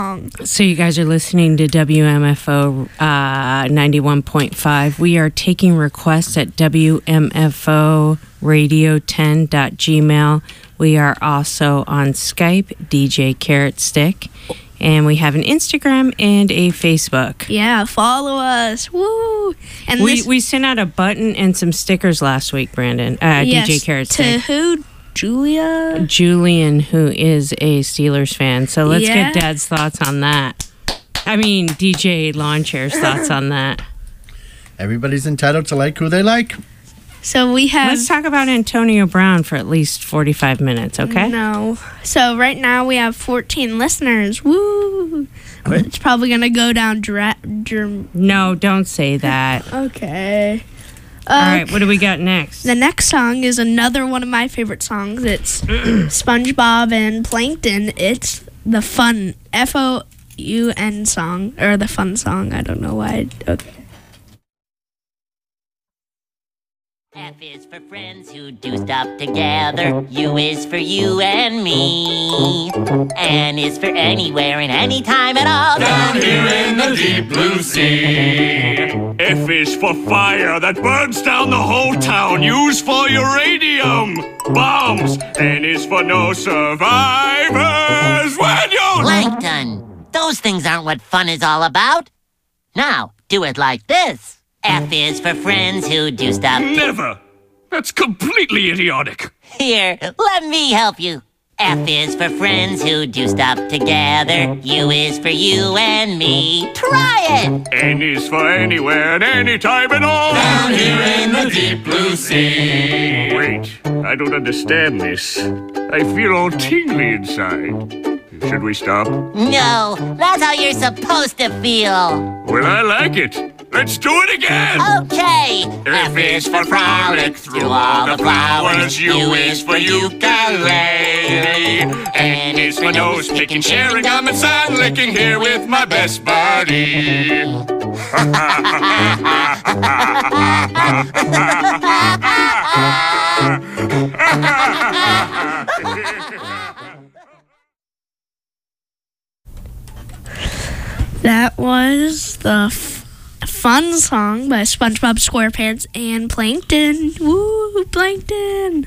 So you guys are listening to WMFO 91.5. We are taking requests at WMFOradio10.gmail. We are also on Skype, DJ Carrot Stick. And we have an Instagram and a Facebook. Yeah, follow us. Woo! And we sent out a button and some stickers last week, Brandon. Yes, DJ Carrot Stick. To who? Julian, who is a Steelers fan. So let's get Dad's thoughts on that. I mean, DJ Lawn Chair's thoughts on that. Everybody's entitled to like who they like. So we have... Let's talk about Antonio Brown for at least 45 minutes, okay? No. So right now we have 14 listeners. Woo! It's probably going to go down... No, don't say that. Okay. All right, what do we got next? The next song is another one of my favorite songs. It's SpongeBob and Plankton. It's the fun, F-O-U-N song, or the fun song. I don't know why. Okay. F is for friends who do stuff together. U is for you and me. N is for anywhere and anytime at all. Down here in the deep blue sea. F is for fire that burns down the whole town. U's for uranium bombs. N is for no survivors when you're... Plankton. Those things aren't what fun is all about. Now, do it like this. F is for friends who do stuff... Never! That's completely idiotic. Here, let me help you. F is for friends who do stuff together. U is for you and me. Try it! N is for anywhere and anytime at all. Down here in the deep blue sea. Wait, I don't understand this. I feel all tingly inside. Should we stop? No, that's how you're supposed to feel. Well, I like it. Let's do it again! Okay! F is for frolic through all the flowers. U is for ukulele. N is for nose picking, sharing gum and sun licking here with my best buddy. That was the fun song by SpongeBob SquarePants and Plankton. Woo, Plankton.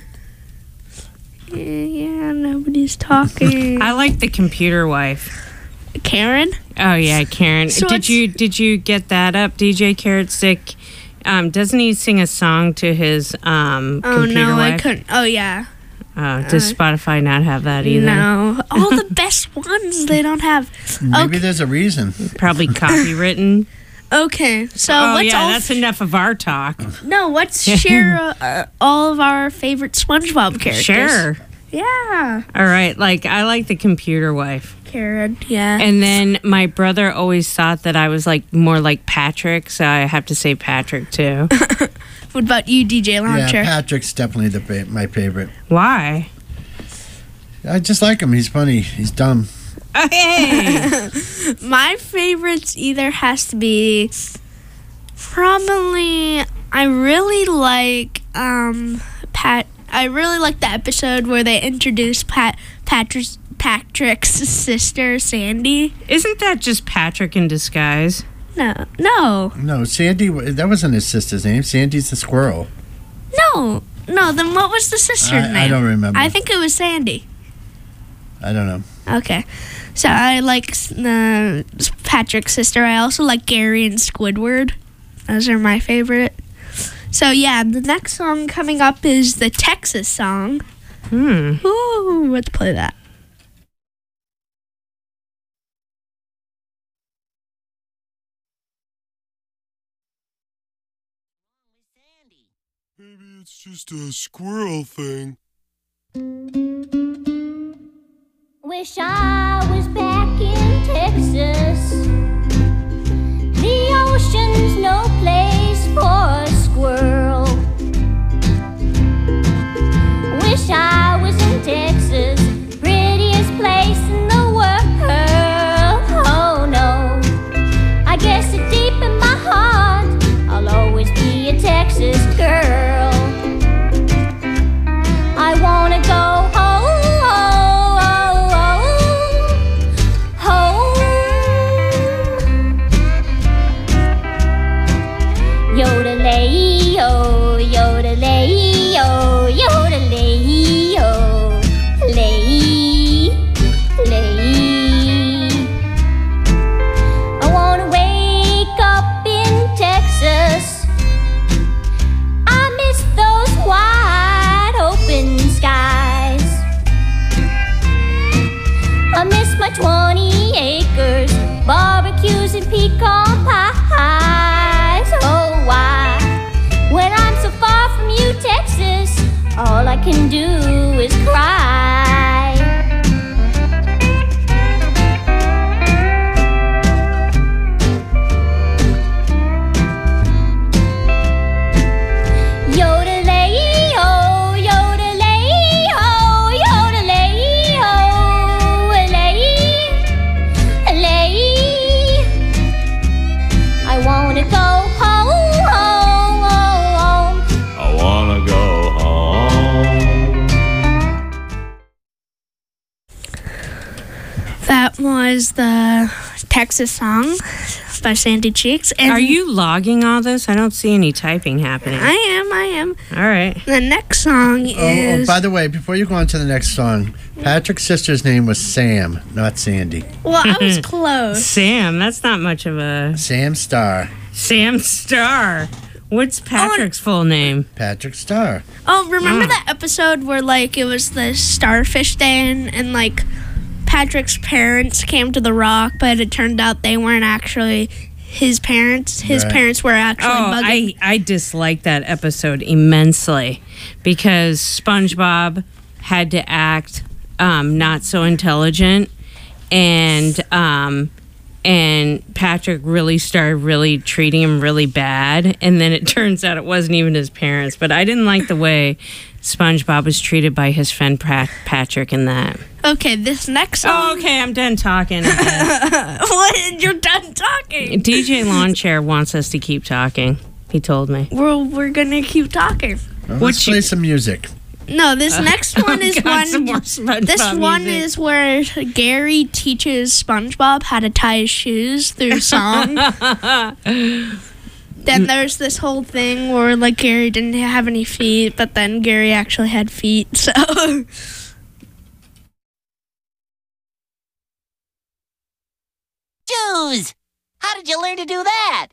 Yeah, nobody's talking. I like the computer wife. Karen? Oh, yeah, Karen. So did you get that up, DJ Carrot Stick? Doesn't he sing a song to his computer wife? I couldn't. Oh, yeah. Does Spotify not have that either? No. All the best ones they don't have. Maybe there's a reason. Probably copywritten. Okay, so that's enough of our talk. No, let's share all of our favorite SpongeBob characters. Sure. Yeah. All right, I like the computer wife. Karen, yeah. And then my brother always thought that I was more like Patrick, so I have to say Patrick too. What about you, DJ Launcher? Yeah, Patrick's definitely my favorite. Why? I just like him. He's funny. He's dumb. Hey! My favorites either has to be probably I really like I really like the episode where they introduced Patrick's sister Sandy. Isn't that just Patrick in disguise? No, Sandy. That wasn't his sister's name. Sandy's the squirrel. No. Then what was the sister's name? I don't remember. I think it was Sandy. I don't know. Okay. So I like Patrick's sister. I also like Gary and Squidward. Those are my favorite. So yeah, the next song coming up is the Texas song. Ooh, let's play that. Maybe it's just a squirrel thing. Wish I was back in Texas. The ocean's no place for a squirrel. Wish I was in Texas, prettiest place in the world. Oh no, I guess that deep in my heart, I'll always be a Texas girl. I wanna go home. can do is cry. Yodelay-o, yodelay-o, yodelay-o, lay. I wanna go home. I wanna go home. That was the Texas song by Sandy Cheeks. And Are you logging all this? I don't see any typing happening. I am. All right. The next song Oh, is. by the way, before you go on to the next song, Patrick's sister's name was Sam, not Sandy. Well, I was close. Sam, that's not much of a Sam Starr. Sam Star. What's Patrick's full name? Patrick Starr. Oh, remember that episode where like it was the Starfish Day and like Patrick's parents came to the rock, but it turned out they weren't actually his parents. His Right. parents were actually bugging. I disliked that episode immensely because SpongeBob had to act not so intelligent, and Patrick really started treating him really bad, and then it turns out it wasn't even his parents. But I didn't like the way SpongeBob was treated by his friend Patrick in that. Okay, this next song. Oh, okay, I'm done talking. I guess. What? You're done talking. DJ Lawn Chair wants us to keep talking. He told me. We're gonna keep talking. Well, What let's you- play some music. No, this next one is God, some more one. SpongeBob This one music. is where Gary teaches SpongeBob how to tie his shoes through song. Then there's this whole thing where like Gary didn't have any feet, but then Gary actually had feet. So Shoes! How did you learn to do that?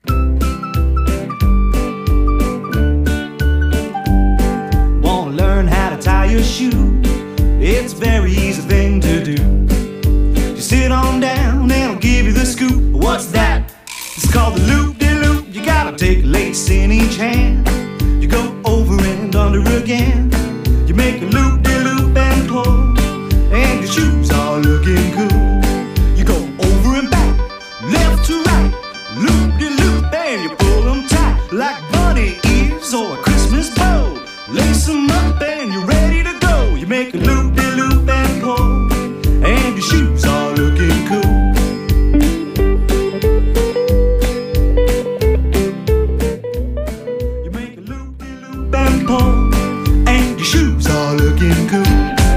Want to learn how to tie your shoe? It's a very easy thing to do. Just sit on down and I'll give you the scoop. What's that? It's called the loop-de-loop. You gotta take a lace in each hand. You go over and under again. You make a loop-de-loop and pull, and your shoes are looking cool. You go over and back, left to right, loop-de-loop, and you pull them tight like bunny ears or a Christmas bow. Lace them up and you're ready to go. You make a loop-de-loop and pull, and your shoes are looking cool. You make a loop-de-loop and pull, and your shoes are looking cool.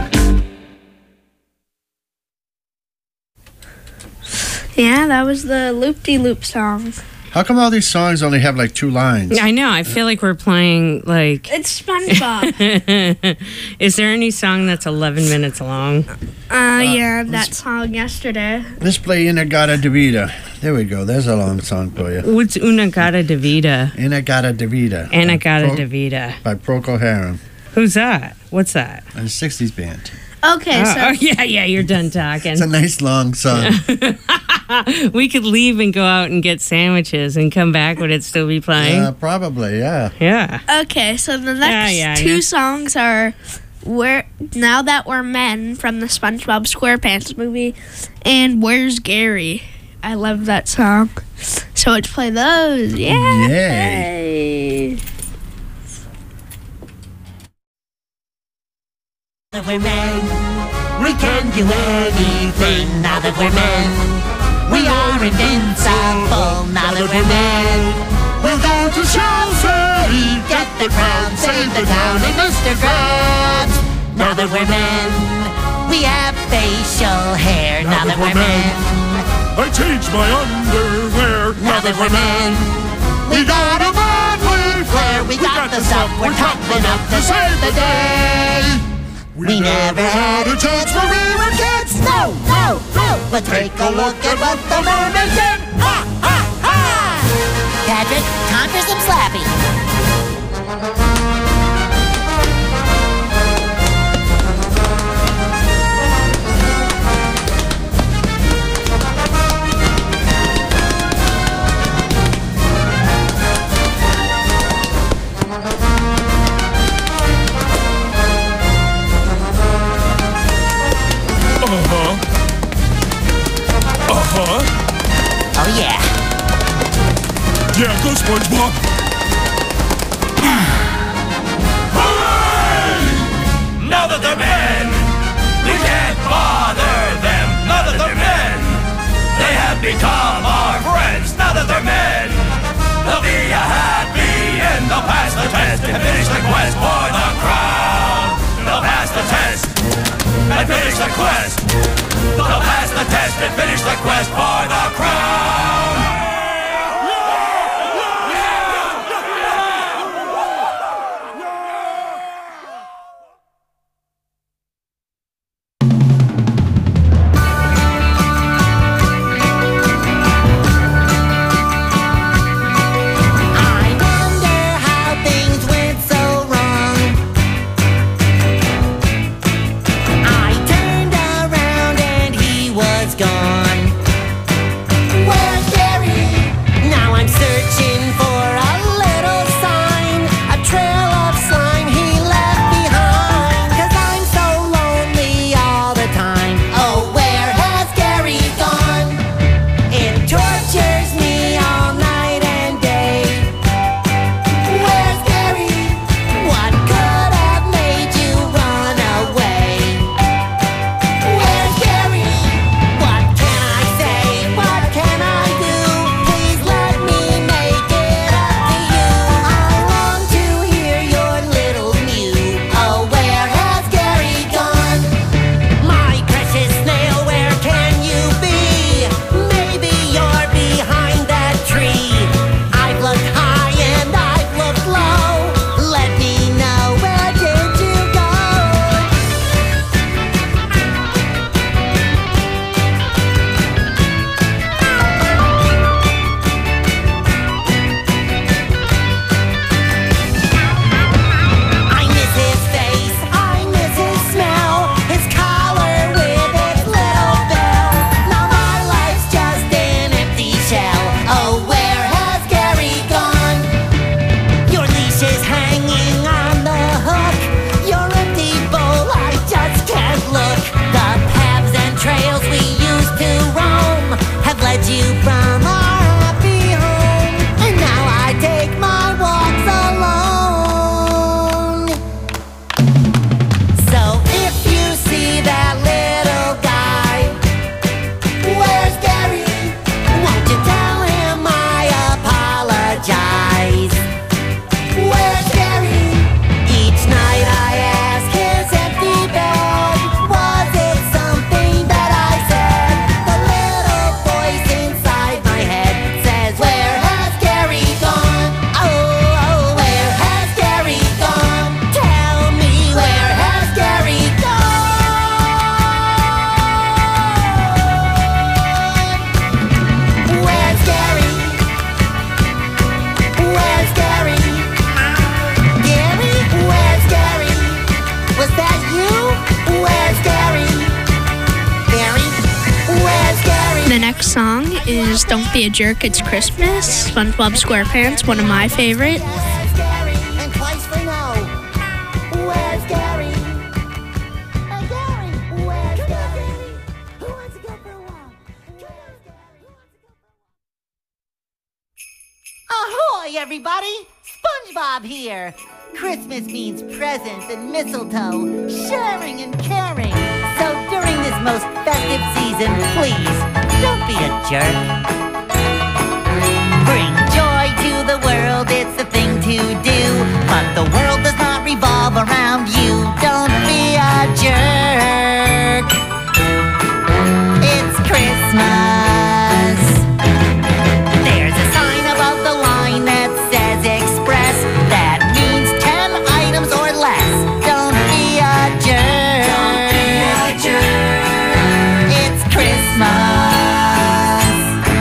yeah, that was the loop-de-loop song. How come all these songs only have like 2 lines? I know. I feel like we're playing like. It's SpongeBob. Is there any song that's 11 minutes long? Yeah, that song yesterday. Let's play Inagata Davida. There we go. There's a long song for you. What's Una Gata Davida? Inagata Davida. Anna Gata Pro- Davida. By Procol Harum. Who's that? What's that? A 60s band. Okay, so Oh, yeah, you're done talking. It's a nice long song. We could leave and go out and get sandwiches and come back. Would it still be playing? Probably, yeah. Yeah. okay, so the next Yeah, I two know. songs are Now That We're Men from the SpongeBob SquarePants movie and Where's Gary. I love that song. So let's play those. Yeah. Yay. Now that we're men, we can do anything. Now that we're men, we are invincible. Now that we're men, we'll go to Chelsea, get the crown, save the town, and Mr. Krabs. Now that we're men, we have facial hair. Now that we're men, I changed my underwear. now that we're men, we got a manly flair. We got the stuff, we're tough enough to save the day. We never had a chance when we were kids. No, no, no. But take a look at what the mermaids did. Ha, ha, ha. Patrick, time for some slapping. yeah. Yeah, go SpongeBob. Now that they're men, we can't bother them. Now that they're men, they have become our friends. Now that they're men, they'll be a happy end. They'll pass the test and finish the quest for the crown. They'll pass the test and finish the quest. They'll pass the test and finish the quest for the crown. Song is Don't Be a Jerk, It's Christmas, SpongeBob SquarePants, one of my favorite. Where's Gary? And twice for no. Where's Gary? Hey Gary, where's Gary? Who wants to go for a walk? Ahoy, everybody! SpongeBob here. Christmas means presents and mistletoe, sharing and caring. So during this most festive season, please, don't be a jerk. Bring joy to the world, it's the thing to do. But the world does not revolve around you. Don't be a jerk. It's Christmas. There's a sign above the line that says Express. That means 10 items or less. Don't be a jerk. Don't be a jerk. It's Christmas.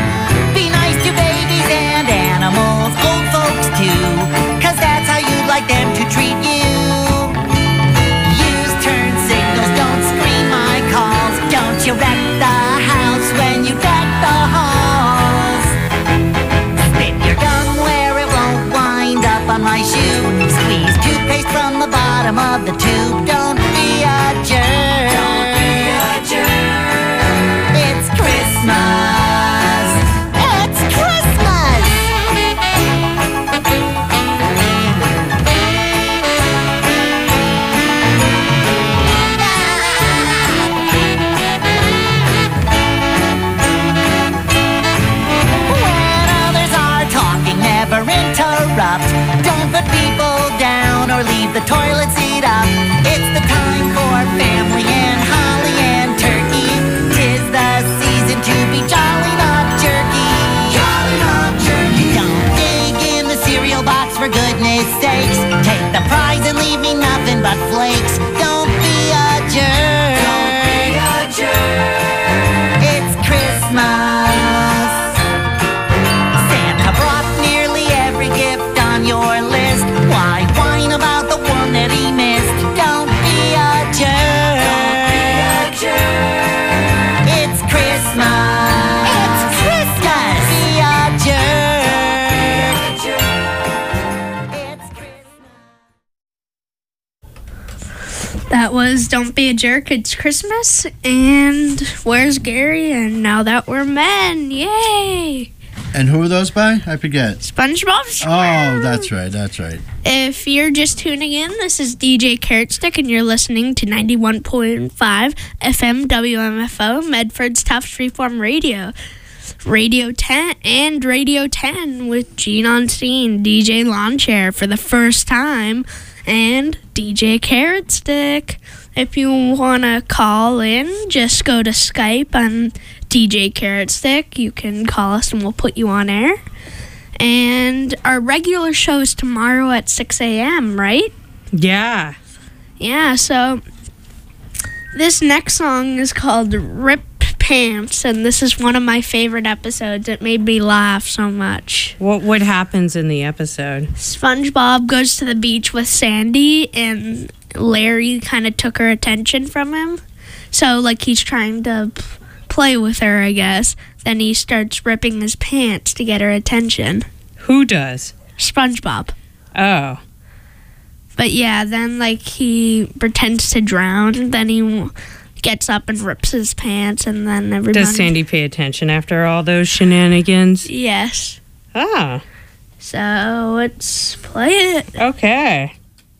That was Don't Be a Jerk, It's Christmas, and Where's Gary, and Now That We're Men. Yay! And who are those by? I forget. SpongeBob Oh, that's right. If you're just tuning in, this is DJ Carrot Stick, and you're listening to 91.5 FM WMFO, Medford's Tufts Freeform Radio. Radio 10 and Radio 10 with Gene Onstein, DJ Lawn Chair for the first time, and DJ Carrot Stick. If you want to call in, just go to Skype on DJ Carrot Stick. You can call us and we'll put you on air. And our regular show is tomorrow at 6 a.m., right? Yeah. Yeah, so this next song is called Rip Pants, and this is one of my favorite episodes. It made me laugh so much. What happens in the episode? SpongeBob goes to the beach with Sandy, and Larry kind of took her attention from him. So, like, he's trying to play with her, I guess. Then he starts ripping his pants to get her attention. Who does? SpongeBob. Oh. But yeah, then, like, he pretends to drown, and then he gets up and rips his pants, and then everybody... Does Sandy pay attention after all those shenanigans? Yes. Ah. So, let's play it. Okay.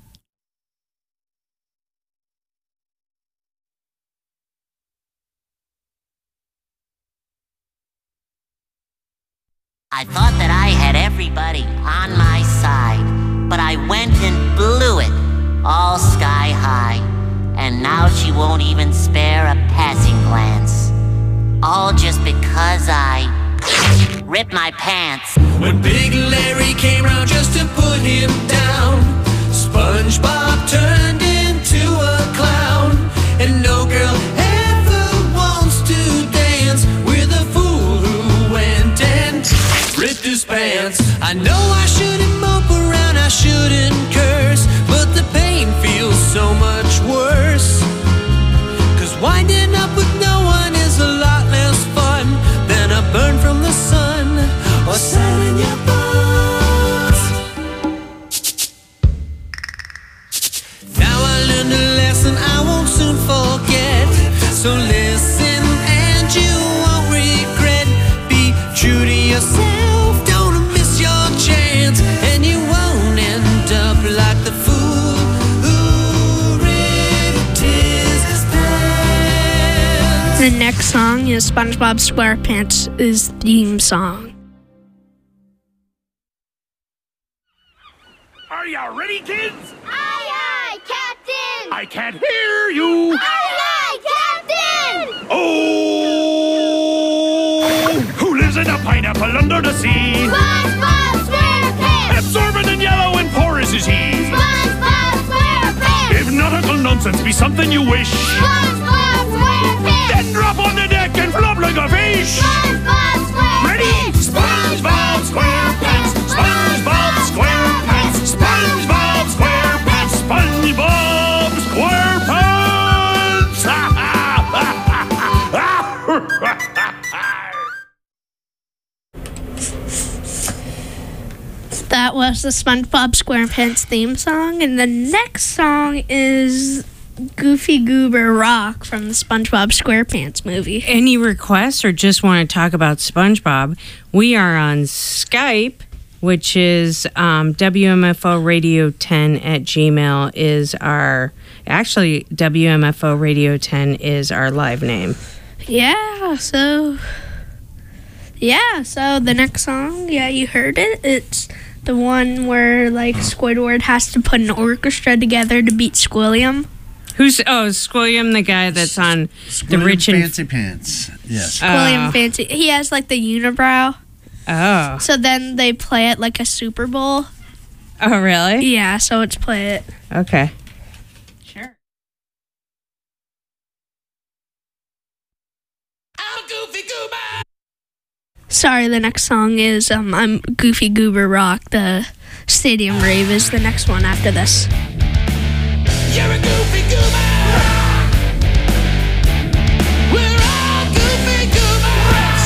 I thought that I had everybody on my side, but I went and blew it all sky high. And now she won't even spare a passing glance. All just because I ripped my pants. When Big Larry came round just to put him down, SpongeBob turned into a clown. And no girl ever wants to dance with a fool who went and ripped his pants. I know I shouldn't mope around, I shouldn't curse, but the pain feels so much worse. 'Cause winding up with no one is a lot less fun than a burn from the sun or sun in your bones. Now I learned a lesson I won't soon forget. So listen and you won't regret. Be true to yourself, don't miss your chance, and you won't end up like the fool who ripped his pants. The next song is SpongeBob SquarePants' theme song. Are you ready, kids? Aye, aye, Captain! I can't hear you. Aye, aye, Captain! Oh! Who lives in a pineapple under the sea? SpongeBob SquarePants! Absorbent and yellow and porous is he. SpongeBob SquarePants! If nautical nonsense be something you wish, SpongeBob SquarePants! then drop on the deck and flop like a fish. SpongeBob SquarePants! Ready? SpongeBob SquarePants! SpongeBob SquarePants! SpongeBob SquarePants! SpongeBob SquarePants! That was the SpongeBob SquarePants theme song, and the next song is Goofy Goober Rock from the SpongeBob SquarePants movie. Any requests or just want to talk about SpongeBob? We are on Skype, which is WMFO Radio 10 at Gmail is our... Actually, WMFO Radio 10 is our live name. So the nenext song, you heard it. It's the one where, like, Squidward has to put an orchestra together to beat Squilliam. Squilliam, the guy that's on the Rich and Fancy Pants. Yes. Squilliam Fancy. He has, like, the unibrow. Oh. So then they play it like a Super Bowl. Oh, really? Yeah, so let's play it. Okay. Sorry, the next song is I'm Goofy Goober Rock. The Stadium Rave is the next one after this. You're a goofy goober. We're all goofy goobers.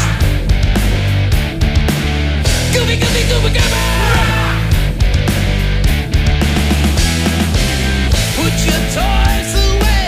Goofy, goofy, goober, goober. Put your toys away.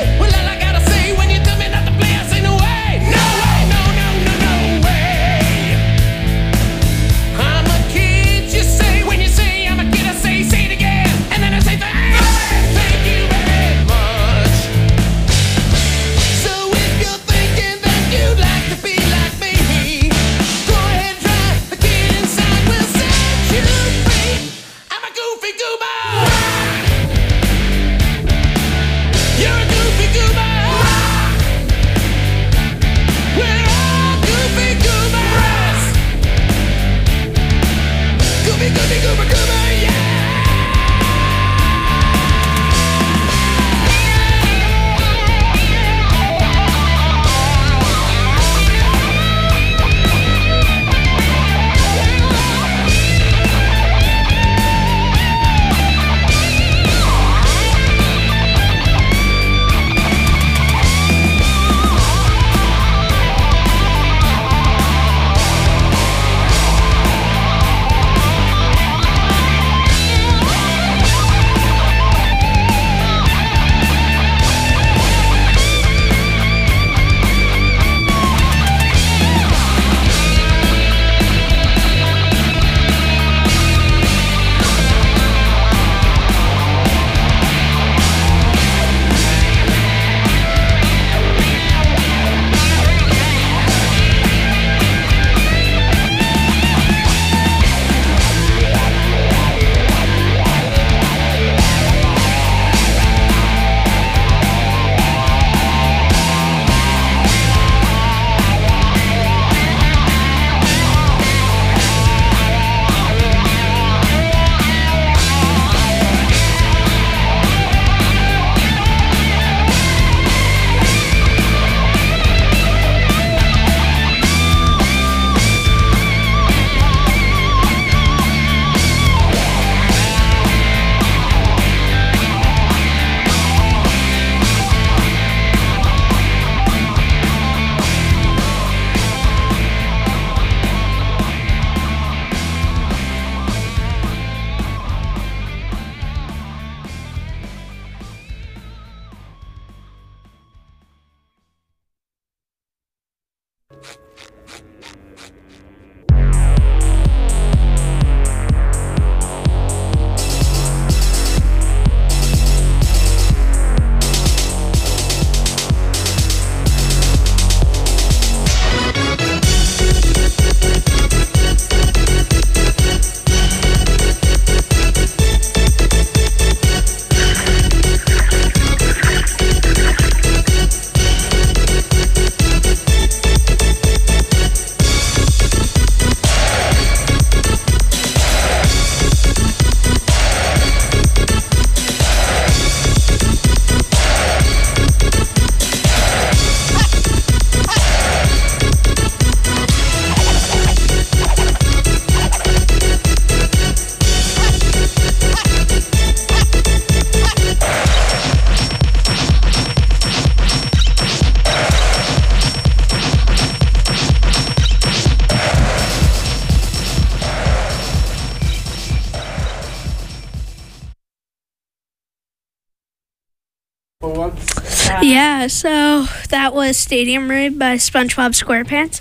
Yeah, so that was Stadium Raid by SpongeBob SquarePants.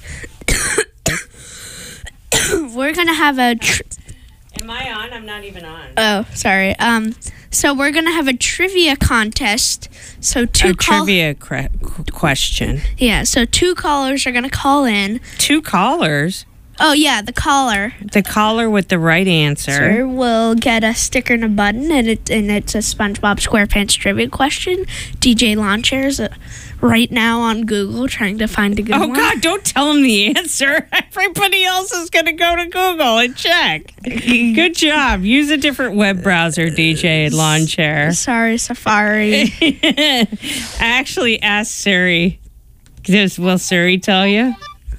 We're gonna have a. Am I on? I'm not even on. Oh, sorry. So we're gonna have a trivia contest. So trivia question. Yeah. So 2 callers are gonna call in. 2 callers. Oh yeah, the caller. The caller with the right answer will get a sticker and a button, and it's a SpongeBob SquarePants trivia question. DJ Lawnchair's right now on Google trying to find a good one. Oh God! Don't tell him the answer. Everybody else is gonna go to Google and check. Good job. Use a different web browser, DJ Lawnchair. Sorry, Safari. I actually asked Siri. Will Siri tell you?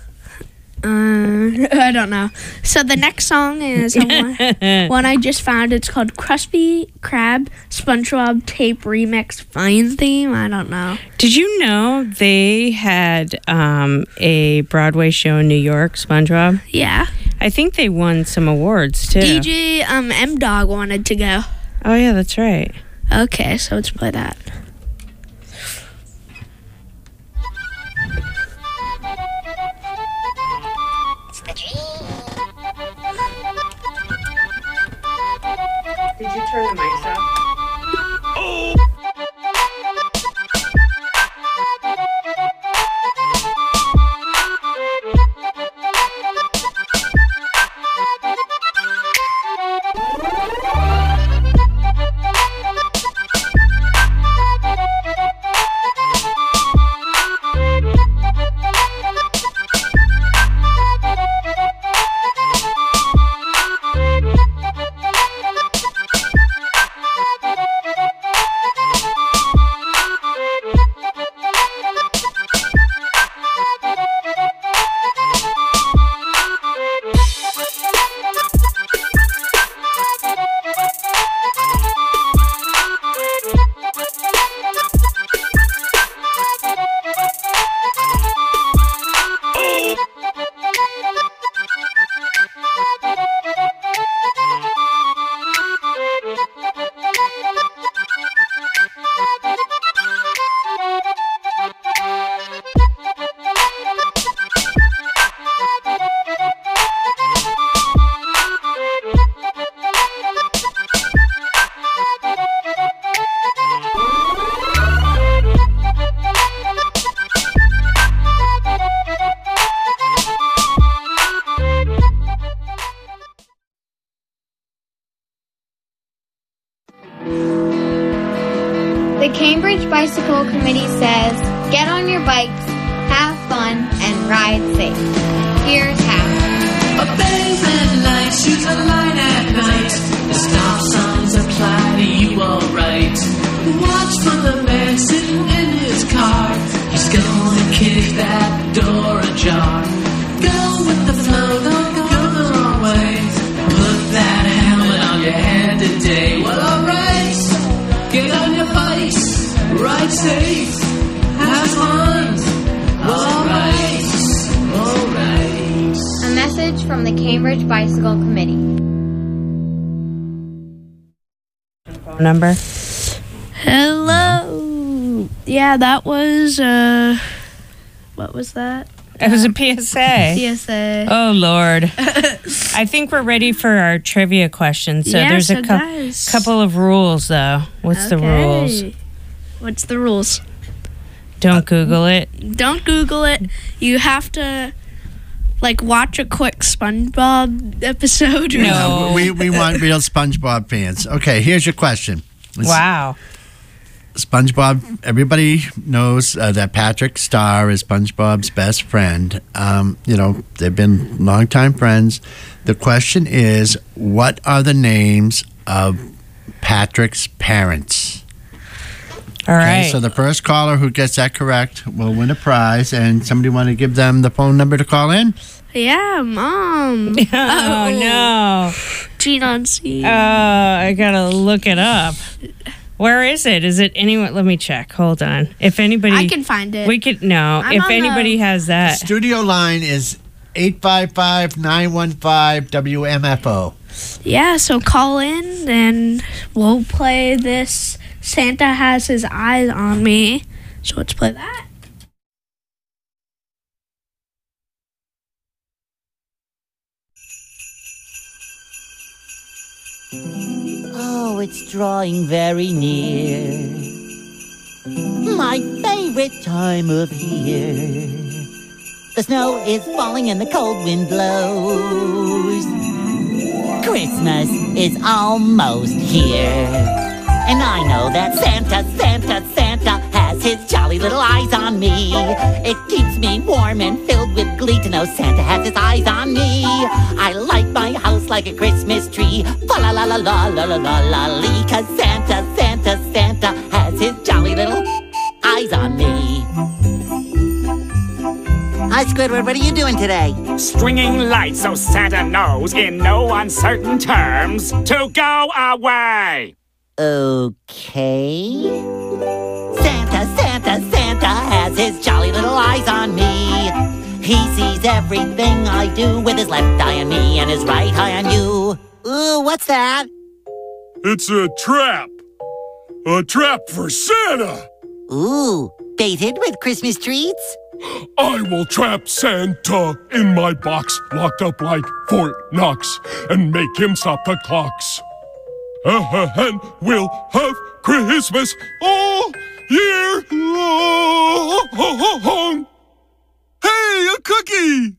I don't know. So the next song is one I just found. It's called Krusty Krab SpongeBob Tape Remix Fine Theme. I don't know. Did you know they had a Broadway show in New York, SpongeBob? Yeah. I think they won some awards too. DJ M-Dog wanted to go. Oh yeah, that's right. Okay, so let's play that. Did you turn the mics off? The Cambridge Bicycle Committee says, get on your bikes, have fun, and ride safe. Here's how. Obey red lights, use a line at night. The stop signs apply to you alright. Watch for the man sitting in his car. He's gonna kick that door ajar. Go with the flow, don't go the wrong way. Put that helmet on your head today. Well, alright, get on your bikes, ride safe, have fun. Alright, alright. A message from the Cambridge Bicycle Committee. Number? Hello. Yeah, that was, what was that? It was a PSA. PSA. Oh, Lord. I think we're ready for our trivia question. So Yeah, there's so a guys. couple of rules, though. What's the rules? What's the rules? Don't Google it. Don't Google it. You have to, like, watch a quick SpongeBob episode. Or No. We want real SpongeBob fans. Okay, here's your question. Wow. SpongeBob, everybody knows that Patrick Star is SpongeBob's best friend. They've been longtime friends. The question is, what are the names of Patrick's parents? All right. So the first caller who gets that correct will win a prize. And somebody want to give them the phone number to call in? Yeah, Mom. Oh, no. Gene on scene. I got to look it up. Where is it? Is it anyone? Let me check. Hold on. If anybody... I can find it. We could... No. I'm if on anybody has that... Studio line is 855-915-WMFO. Yeah, so call in and we'll play this Santa Has His Eyes on Me So let's play that. Oh, it's drawing very near. My favorite time of year. The snow is falling and the cold wind blows. Christmas is almost here. And I know that Santa has his jolly little eyes on me. It keeps me warm and filled with glee to know Santa has his eyes on me. I like my house like a Christmas tree. Fa la la la la la la la la lee. 'Cause Santa has his jolly little eyes on me. Hi, Squidward, what are you doing today? Stringing lights so Santa knows in no uncertain terms to go away. Okay. Santa has his jolly little eyes on me. He sees everything I do with his left eye on me and his right eye on you. Ooh, what's that? It's a trap. A trap for Santa. Ooh, baited with Christmas treats? I will trap Santa in my box, locked up like Fort Knox, and make him stop the clocks. And we'll have Christmas all year long. Hey, a cookie!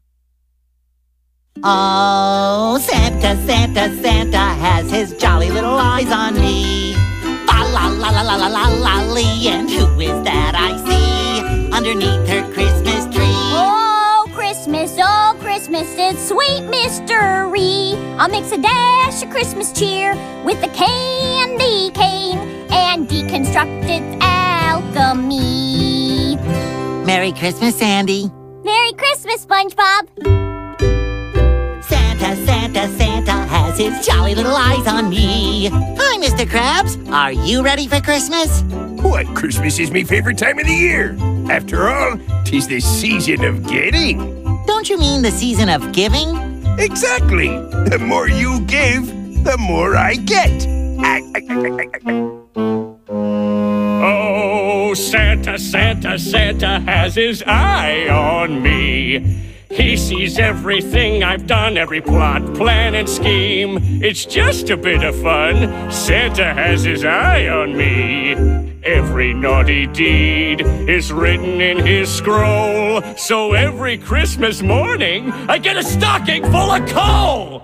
Oh, Santa has his jolly little eyes on me. Fa la la la la la la la lee. And who is that I see underneath her Christmas tree? Oh, Christmas, it's sweet mystery. I'll mix a dash of Christmas cheer with the candy cane and deconstruct its alchemy. Merry Christmas, Sandy. Merry Christmas, SpongeBob. Santa has his jolly little eyes on me. Hi, Mr. Krabs. Are you ready for Christmas? What, Christmas is my favorite time of the year. After all, 'tis the season of getting. Don't you mean the season of giving? Exactly. The more you give, the more I get. Oh, Santa has his eye on me. He sees everything I've done, every plot, plan, and scheme. It's just a bit of fun. Santa has his eye on me. Every naughty deed is written in his scroll. So every Christmas morning, I get a stocking full of coal.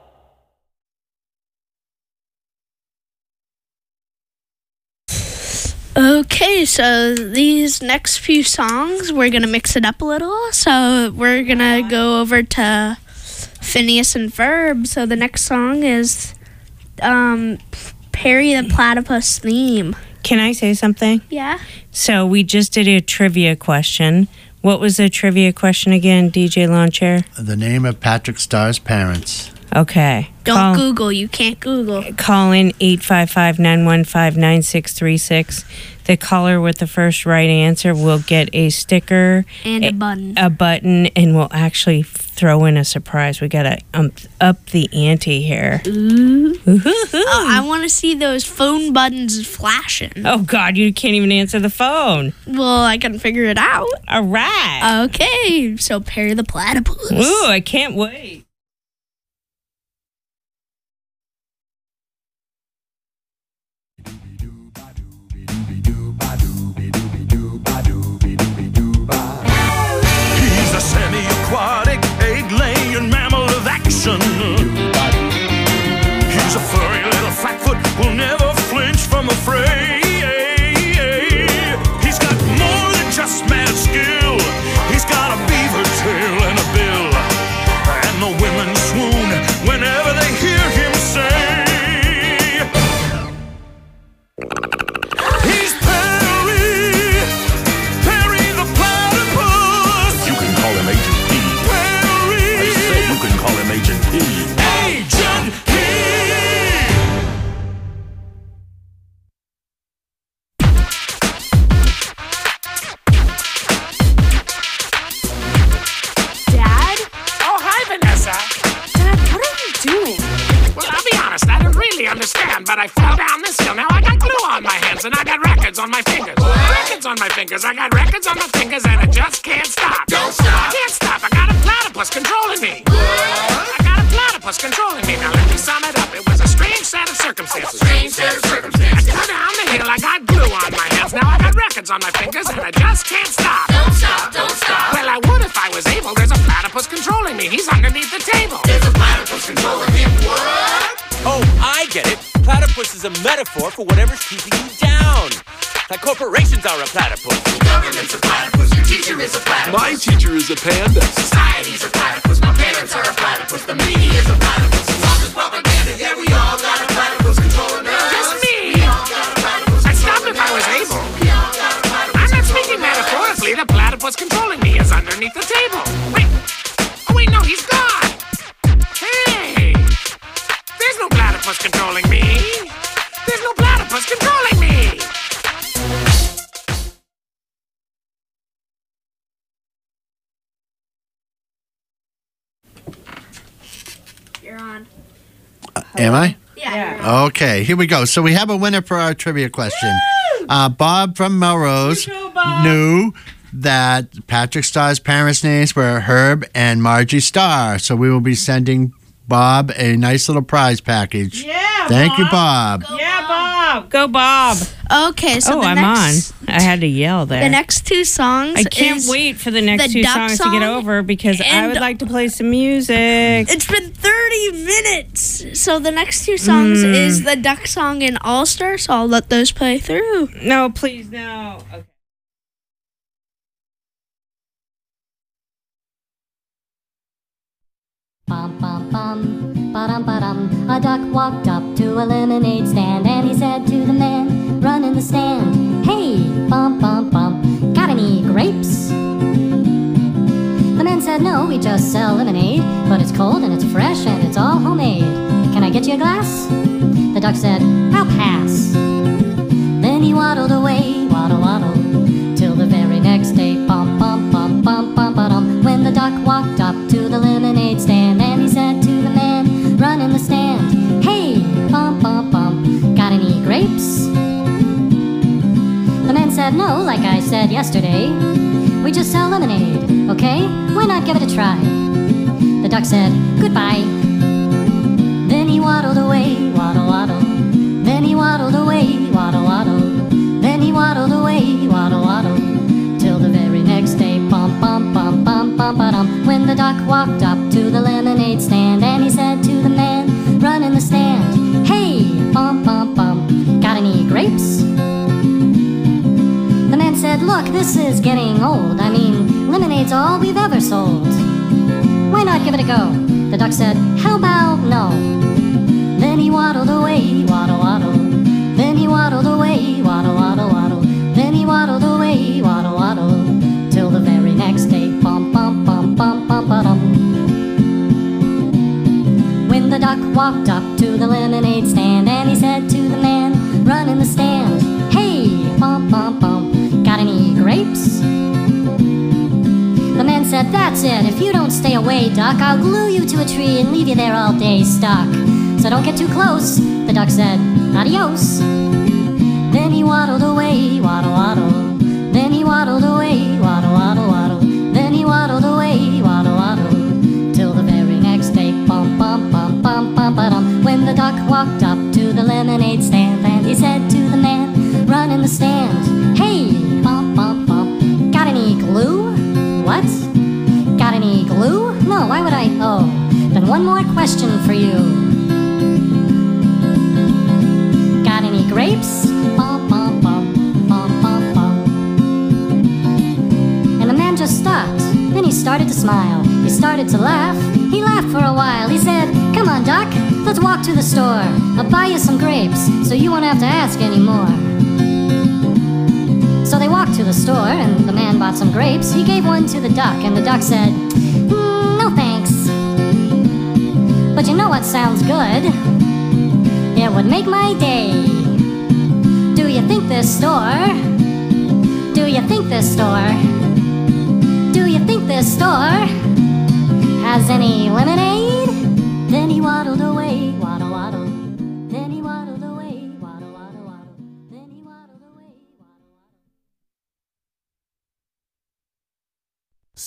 Okay, so these next few songs, we're going to mix it up a little. So we're going to go over to Phineas and Ferb. So the next song is Perry the Platypus theme. Can I say something? Yeah. So we just did a trivia question. What was the trivia question again, DJ Lawnchair? The name of Patrick Starr's parents. Okay. Don't Google. You can't Google. Call in 855-915-9636. The caller with the first right answer will get a sticker. And a button. A button, and we'll actually throw in a surprise. We got to up the ante here. Ooh. I want to see those phone buttons flashing. Oh, God, you can't even answer the phone. Well, I can figure it out. All right. Okay, so Perry the Platypus. Ooh, I can't wait. He's a semi-aquatic, egg-laying mammal of action. He's a furry little flatfoot who'll never flinch from a fray. He's got more than just mad skill. He's got a beaver tail and a bill. And the women swoon whenever they hear him say, he's Perry the Platypus. You can call him Agent P. Perry. I said you can call him Agent P. Agent P. Dad? Oh, hi, Vanessa. Dad, what are you doing? Well, I'll be honest, I didn't really understand, but I fell down this hill. Now I got glue on my hands and I got records records on my fingers. Records on my fingers. I got records on my fingers and I just can't stop. Don't stop. I can't stop. I got a platypus controlling me. I got a platypus controlling me. Now let me sum it up. It was a strange set of circumstances. Strange set of circumstances. I go down the hill. I got glue on my hands. Now I got records on my fingers and I just can't stop. Don't stop, don't stop. Well, I would if I was able. There's a platypus controlling me. He's underneath the table. There's a platypus controlling him. What? Oh, I get it. Platypus is a metaphor for whatever's keeping you down. Like corporations are a platypus. The government's a platypus. Your teacher is a platypus. My teacher is a panda. Society's a platypus. My parents are a platypus. The media is a platypus. All this propaganda. Yeah, we all got a platypus controlling us. Just me. We all got a platypus. I'd stop if I was able. We all got a platypus. I'm not speaking metaphorically. The platypus controlling me is underneath the table. Wait. Oh, wait, no, he's gone. Hey. There's no platypus controlling me. There's no platypus controlling me. You're on. Am I? Yeah. Okay, here we go. So we have a winner for our trivia question. Bob from Melrose knew that Patrick Starr's parents' names were Herb and Margie Starr. So we will be sending Bob a nice little prize package. Yeah, Thank you, Bob. Yeah, Bob. Go, Bob. Okay, so I'm on. I had to yell there. The next two songs. I can't is wait for the next the two duck songs to get song over because I and- would like to play some music. It's been 30 minutes. So the next two songs is the duck song and All Star. So I'll let those play through. No, please, no. Okay. Bum, bum, bum, ba-dum, ba-dum. A duck walked up to a lemonade stand and he said to the man, run in the stand, hey, bum, bum, bum, got any grapes? The man said, no, we just sell lemonade, but it's cold and it's fresh and it's all homemade. Can I get you a glass? The duck said, I'll pass. Then he waddled away, waddle, waddle, till the very next day, bum, bum, bum, bum, bum, ba-dum. When the duck walked up to the lemonade stand and he said to the man, run in the stand, hey, bum, bum, bum, got any grapes? The man said, no, like I said yesterday, we just sell lemonade, okay? Why not give it a try? The duck said, goodbye. Then he waddled away, waddle, waddle. Then he waddled away, waddle, waddle. Then he waddled away, waddle, waddle, till the very next day, bum, bum, bum, bum, bum, ba-dum. When the duck walked up to the lemonade stand and he said to the man, run in the stand, hey, bum, bum, bum, got any grapes? The man said, look, this is getting old. I mean, lemonade's all we've ever sold. Why not give it a go? The duck said, how about no? Then he waddled away, waddle, waddle. Then he waddled away, waddle, waddle, waddle. Then he waddled away, waddle, waddle, till the very next day, bum, bum, bum, bum, bum, ba-dum. When the duck walked up to the lemonade stand and he said to the man, run in the stand, hey, bum, bum, bum, got any grapes? The man said, that's it, if you don't stay away, duck, I'll glue you to a tree and leave you there all day stuck. So don't get too close, the duck said, adios. Then he waddled away, waddle, waddle. Then he waddled away, waddle, waddle, waddle. Then he waddled away, waddle, waddle, till the very next day, bum, bum, bum, bum, bum, ba-dum. When the duck walked up to the lemonade stand and he said to the man, run in the stand, hey, bum, bum, bum, got any glue? What? Got any glue? No, why would I? Oh, then one more question for you. Got any grapes? Bum, bum, bum, bum, bum, bum. And the man just stopped. Then he started to smile. He started to laugh. He laughed for a while. He said, come on, Duck, let's walk to the store. I'll buy you some grapes so you won't have to ask anymore. So they walked to the store, and the man bought some grapes. He gave one to the duck, and the duck said, no thanks. But you know what sounds good? It would make my day. Do you think this store? Do you think this store? Do you think this store has any lemonade? Then he waddled away, waddle, waddle. Then he waddled away, waddle, waddle, waddle. Then he waddled away, waddle.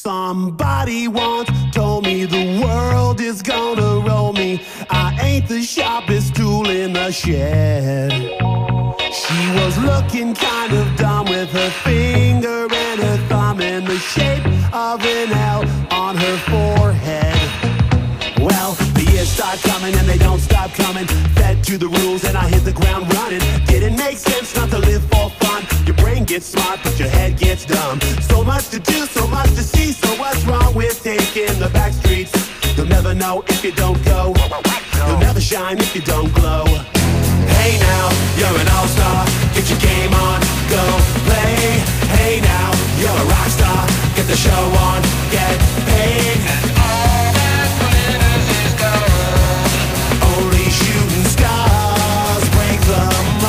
Somebody once told me the world is gonna roll me. I ain't the sharpest tool in the shed. She was looking kind of dumb with her finger and her thumb in the shape of an L on her forehead. Well, the years start coming and they don't stop coming. Fed to the rules and I hit the ground running. Didn't make sense not to live for fun. Your brain gets smart but your head gets dumb. So much to do, so much to see. So what's wrong with taking the back streets? You'll never know if you don't go. You'll never shine if you don't glow. Hey now, you're an all-star. Get your game on, go play. Hey now, you're a rock star. Get the show on, get paid. And all that glitters is gold. Only shooting stars break the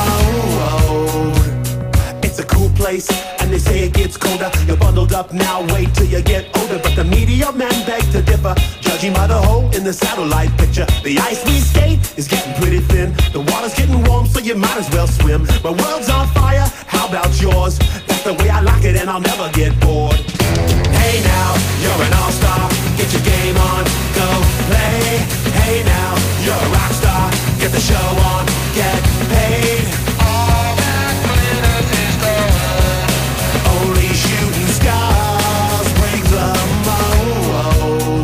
mold. It's a cool place, and they say it gets colder. You're bundled up now, wait till you get older. But the media men beg to differ, judging by the hole in the satellite picture. The ice we skate is getting pretty thin. The water's getting warm, so you might as well swim. My world's on fire, how about yours? That's the way I like it, and I'll never get bored. Hey now, you're an all-star. Get your game on, go play. Hey now, you're a rock star. Get the show on, get paid. All that glitters is gold. Only shooting stars break the mold.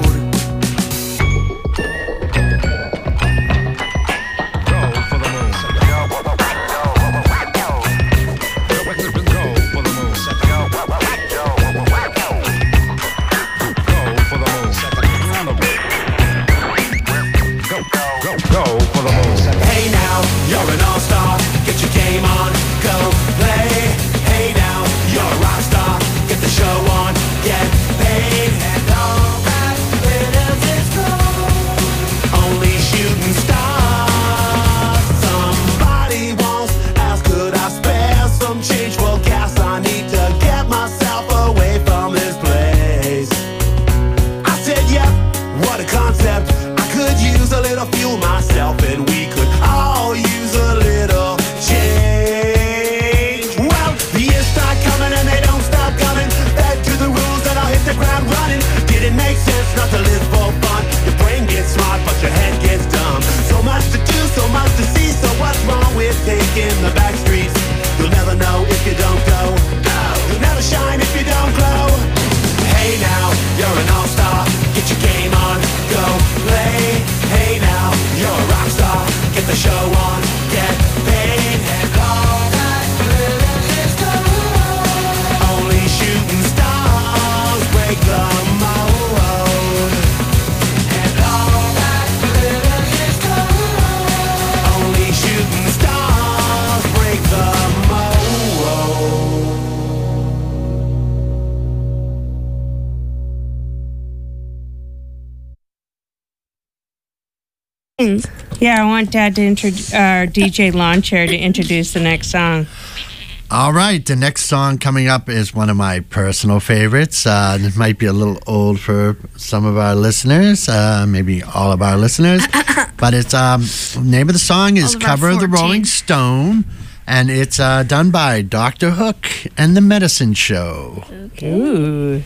Hey now, you're an all-star. Get your game on, go play. Hey now, you're a rock star. Get the show on, get paid. And all that glitters is gold. Only shooting stars. Somebody once asked, could I spare some change for gas? I need to get myself away from this place. I said, yep, what a concept. I could use a little fuel myself, and we could all use a little change. Well, the years start coming and they don't stop coming. Back to the rules and I'll hit the ground running. Didn't make sense not to live for fun. Your brain gets smart but your head gets dumb. So much to do, so much to see. So what's wrong with taking the back streets? You'll never know if you don't go. You'll never shine if you don't glow. Hey now, you're an all-star. Get your game on, go play. Hey now, you're a rock star. Get the show on, get paid. And all that glitters is gold. Only shooting stars break the mold. And all that glitters is gold. Only shooting stars break the mold. Yeah, I want Dad to DJ Lawn Chair to introduce the next song. All right, the next song coming up is one of my personal favorites. It might be a little old for some of our listeners, maybe all of our listeners, but it's name of the song is Cover of the Rolling Stone, and it's done by Dr. Hook and the Medicine Show. Okay. Ooh.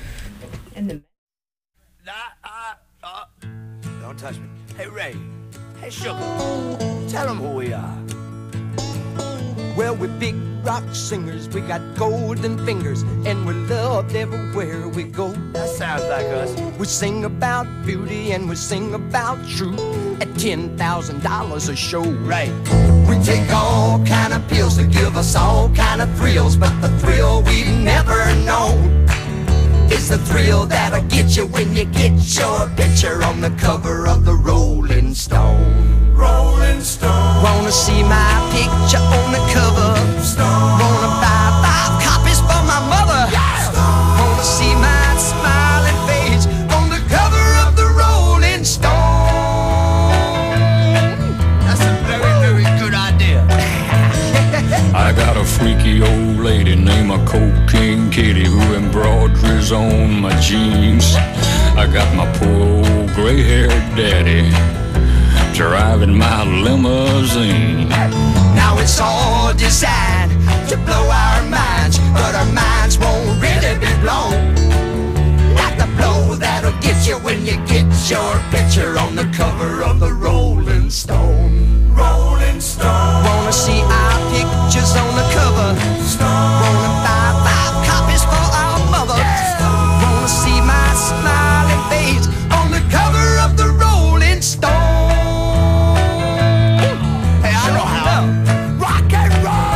Don't touch me. Hey, Ray. Hey, Sugar. Tell them who we are. Well, we're big rock singers, we got golden fingers, and we're loved everywhere we go. That sounds like us. We sing about beauty and we sing about truth at $10,000 a show. Right. We take all kind of pills to give us all kind of thrills, but the thrill we've never known is the thrill that'll get you when you get your picture on the cover of the Rolling Stone. Rolling Stone. Wanna see my picture on the cover? Stone. Wanna buy 5 copies for my mother? Stone. Wanna see my smiling face on the cover of the Rolling Stone? That's a very, very good idea. I got a freaky old lady named a Cocaine Kitty who embroideries on my jeans. I got my poor old gray-haired daddy driving my limousine. Now it's all designed to blow our minds, but our minds won't really be blown. Now when you get your picture on the cover of the Rolling Stone. Rolling Stone. Wanna see our pictures on the cover? Wanna buy 5 copies for our mother? Wanna see my smiling face on the cover of the Rolling Stone? Hey, I know how. Rock and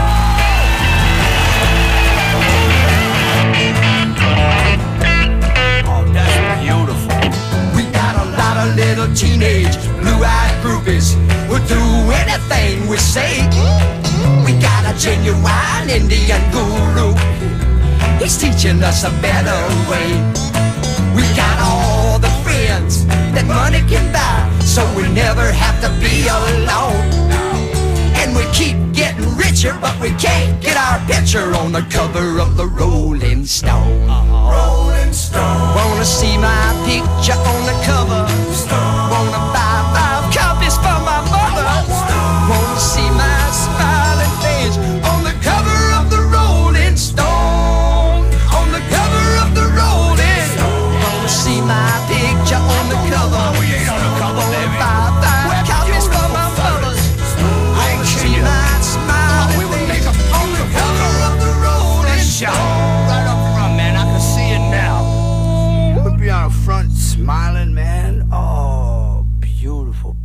roll! Oh, that's beautiful. We got a lot of little teenage blue-eyed groupies who do anything we say. We got a genuine Indian guru. He's teaching us a better way. We got all the friends that money can buy, so we never have to be alone. And we keep getting richer, but we can't get our picture on the cover of the Rolling Stone. Rolling Stone. Wanna see my picture on the cover? Wanna buy 5 copies for my mother? Wanna see my smiling face on the cover of the Rolling Stone? On the cover of the Rolling Stone. Wanna see my picture on the cover? Wanna buy 5 copies for my mother? Wanna see my smiling face on the cover of the Rolling Stone? Right up front, man, I can see it now. We'll be on the front smiling, man. Oh, beautiful.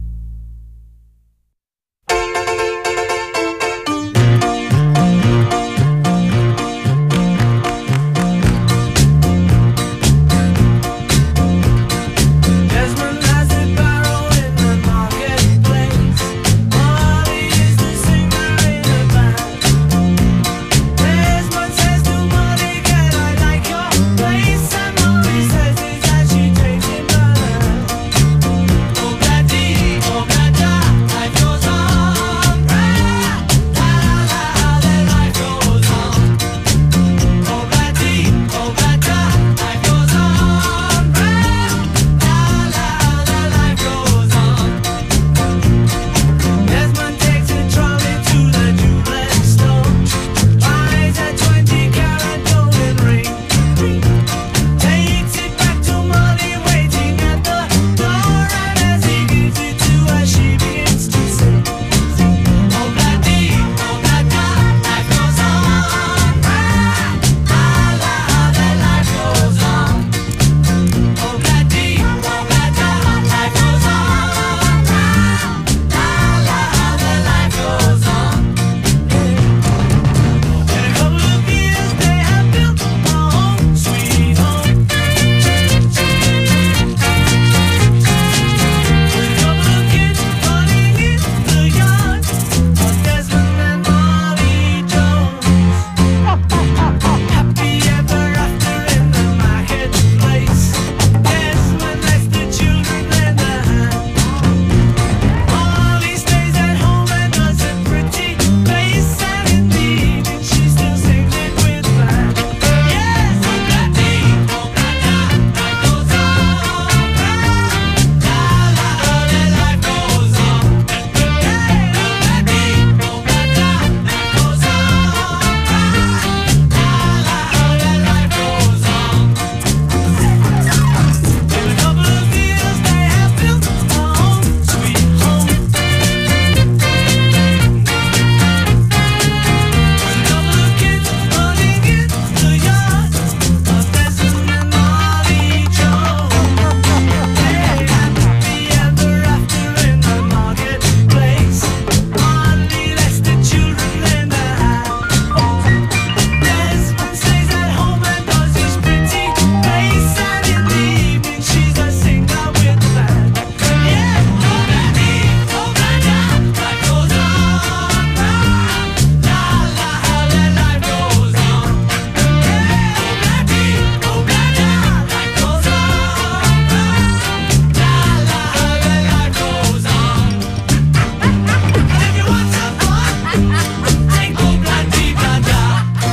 Desmond has it borrowed in the marketplace. Molly is the singer in the band. Desmond says to Molly, "Can I like your place?" And Molly says it's that she takes him by the hand. Oh, Gladdy, oh, Gladda, life goes on. La, la, la, then life goes on. Oh, Gladdy, oh, Gladda, life goes on. Life goes on. Desmond takes a trolley to the jewelry store, buys a 20-carat golden ring, takes it back to Molly waiting at the door, and as he gives it to her, she begins to sing. Oh, Gladdy, oh, Gladda, life goes on. Then life goes on. Oh, Gladdy, oh, Gladda, life goes on. Then life goes on. In a couple of years they have built a home, sweet home. With a couple of kids running in the yard of Desmond and Molly Jones. Happy ever after in the marketplace. Desmond lets the children lend a hand. Molly stays at home and does a pretty face, and in the evening she still sings it with band. Yes, oh, Gladdy, oh, Gladda, life goes on. Then life goes on. Hey, oh, Gladdy, oh, Gladda, life goes on. Then life goes on. In a couple of years they have built a home, sweet home. With a couple of kids running in the yard of Desmond and Molly Jones. Happy ever after in the marketplace. Molly lets the children lend a hand. Desmond stays at home and does his pretty face, and in the evening she's a singer with the band. Yeah, oh, Gladdy, oh, Gladda, life goes on. Then life goes on. Yeah, oh, Gladdy, oh, Gladda, life goes on. Then life goes on. And if you want some fun, take oh, Gladdy, Gladda.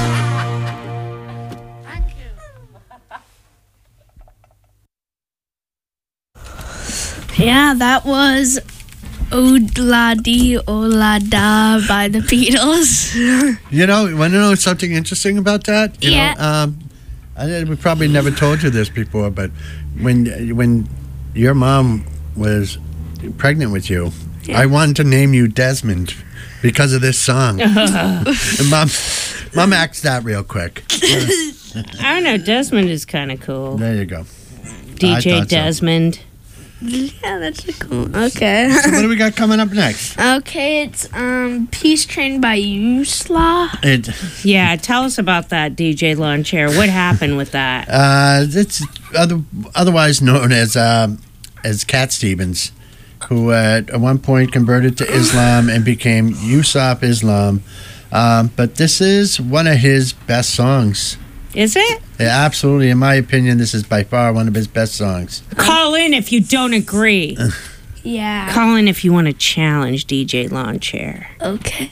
Yeah, that was Old-La-Dee, Old-La-Da by the Beatles. You know, want to know something interesting about that? You Yeah. know, we probably never told you this before, but when your mom was pregnant with you, I wanted to name you Desmond because of this song. And Mom acts that real quick. I don't know. Desmond is kind of cool. There you go. DJ Desmond. Yeah, that's a cool. Okay. So what do we got coming up next? Okay, it's Peace Train by Usla. Yeah, tell us about that, DJ Lawn Chair. What happened with that? It's otherwise known as Cat Stevens, who at one point converted to Islam and became Yusuf Islam. But this is one of his best songs. Is it? Yeah, absolutely. In my opinion, this is by far one of his best songs. Call in if you don't agree. Yeah. Call in if you want to challenge DJ Lawn Chair. Okay.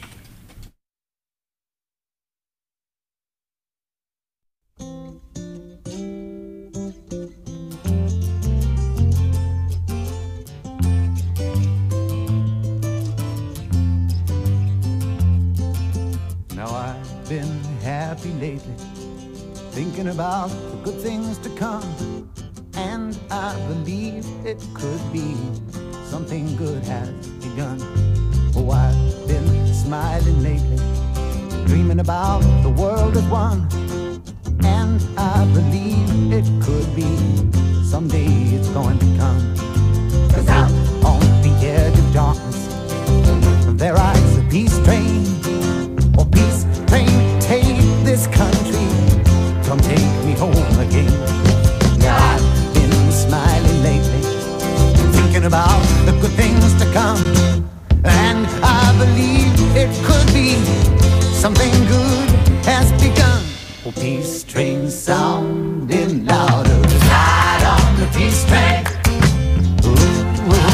Now I've been happy lately, thinking about the good things to come, and I believe it could be something good has begun. Oh, I've been smiling lately, dreaming about the world as one, and I believe it could be someday it's going to come. 'Cause out on the edge of darkness there rides a peace train. Oh, peace train, take this country, come take me home again. Now I've been smiling lately, thinking about the good things to come, and I believe it could be something good has begun. Oh, peace train sounding louder, ride on the peace train. Ooh, ooh.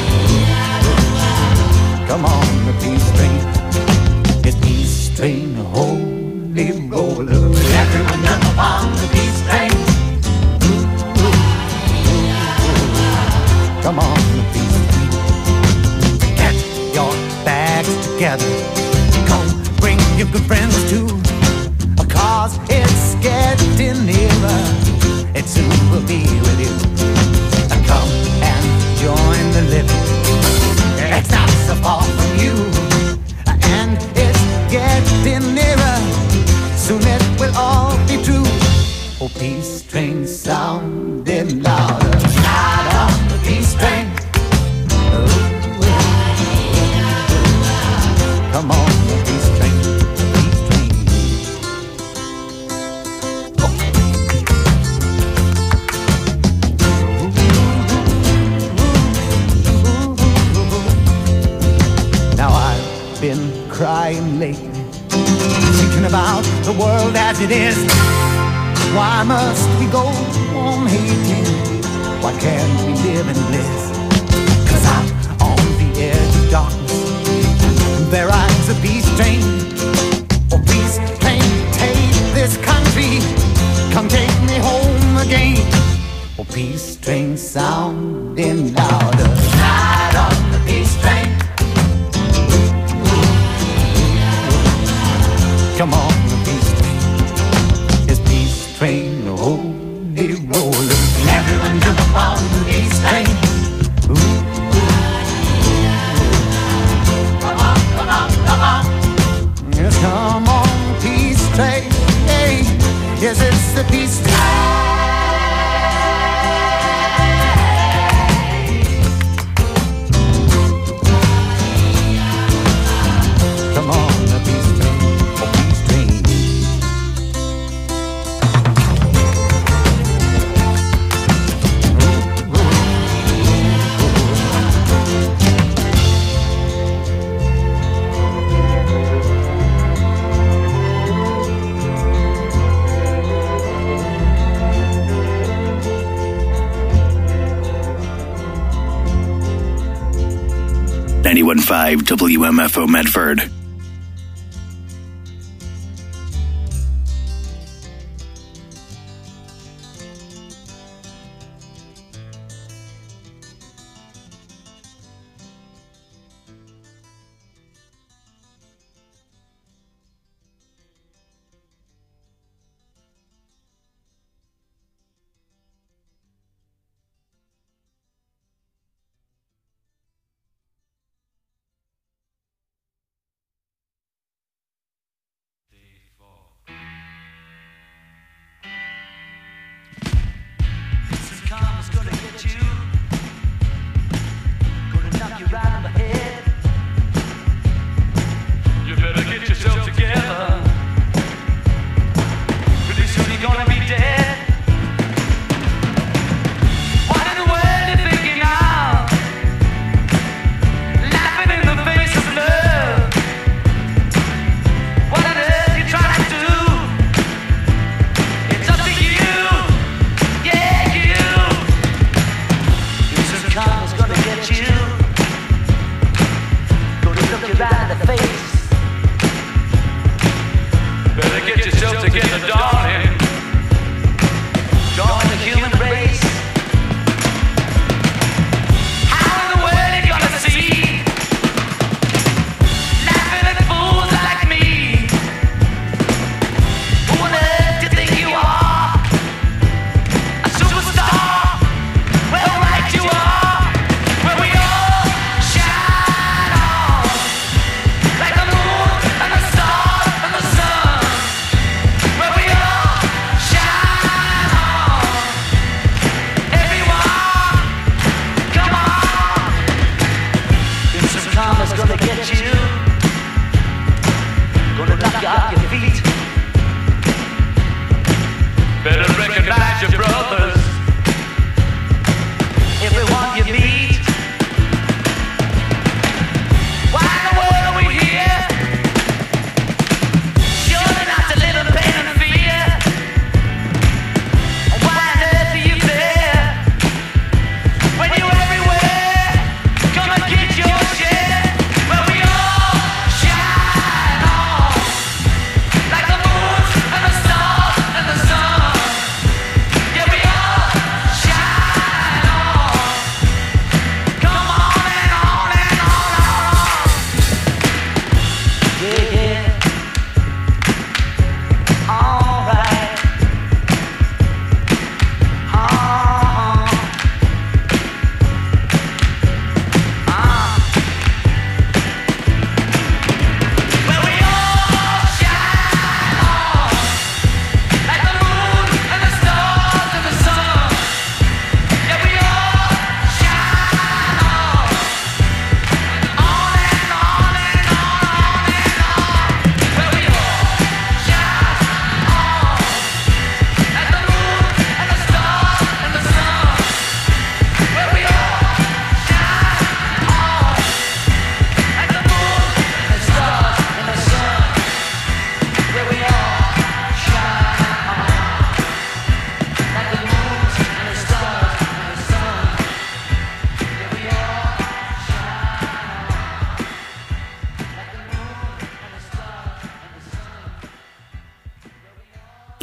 Come on, the peace train. It's peace train, holy roller. Everyone jump on the peace train. Come on, the peace train. Get your bags together. Come, bring your good friends too. 'Cause it's getting nearer. It soon will be with you. Come and join the living. It's not so far from you. And it's getting nearer. Soon it will all be true. Oh, peace train sounding louder. Ride on the peace train. Come on, the peace train. Peace train. Now I've been crying lately, thinking about the world as it is. Why must we go on hating? Why can't we live in bliss? 'Cause out on the edge of darkness there rides a peace train. Oh, peace train, take this country, come take me home again. Oh, peace train sounding louder, ride on the peace train. Come on, the peace train. It's peace train, holy roller. Everyone jump on the peace train. Ooh. Come on, come on, come on. Yes, come on, peace train. Hey, yes, it's the peace train. Come on, the peace train. Oh, peace train. WMFO Medford.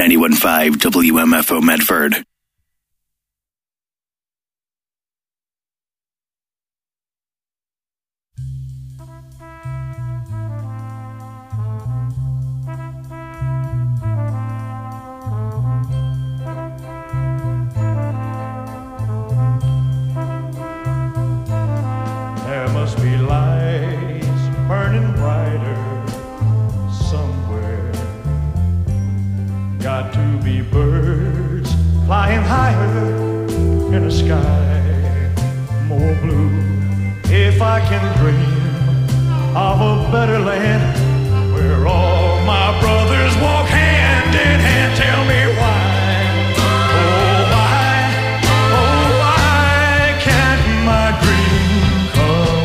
91.5 WMFO Medford. There must be lights burning brighter somewhere. Got to be birds flying higher in a sky more blue. If I can dream of a better land where all my brothers walk hand in hand.